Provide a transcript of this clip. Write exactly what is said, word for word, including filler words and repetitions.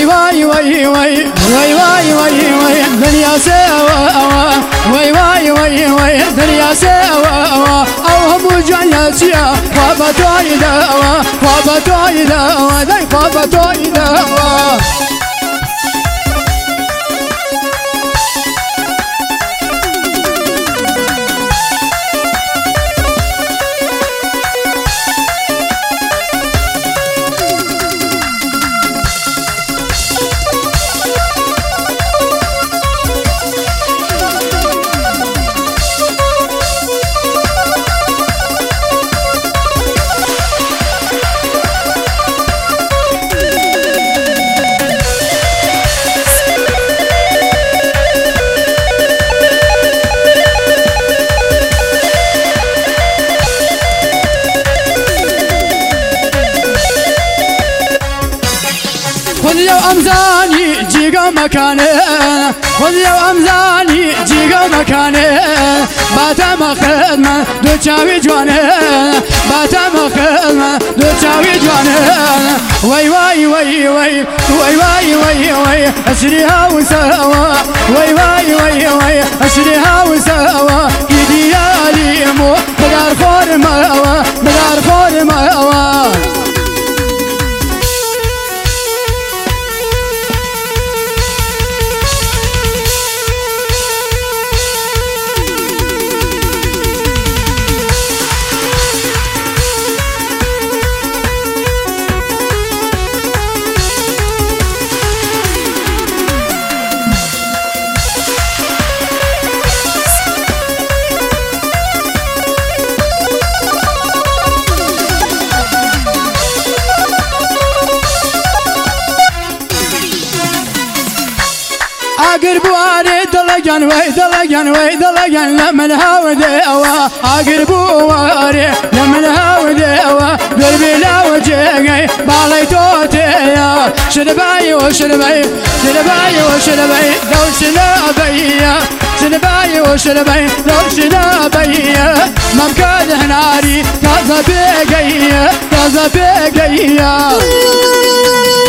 وي وي وي وي وي وي وي وي دنيا سوا وي وي وي وي دنيا سوا او جنسيا وابتوي دوا وابتوي دوا داي وابتوي دوا خذ يا أمزاني جيجا مكاني خذ يا أمزاني جيجا مكاني باتا مخدمة دو تشاوي جواني باتا مخدمة دو تشاوي جواني وي وي وي وي وي وي وي وي أسريها وسوا وي وي وي وي أسريها وسوا إيدي يا ليمو بدار خور موا بدار خور موا اقر بواري دلجان وي دلجان وي دلجان لمن هاودي اوا اقر بواري لمن هاودي اوا قلبي لا وجهي بالي توتي شرباي وشرباي شرباي وشرباي لو شنباي شرباي وشرباي لو شنباي ممكن ناري كذا بيجي كذا بيجي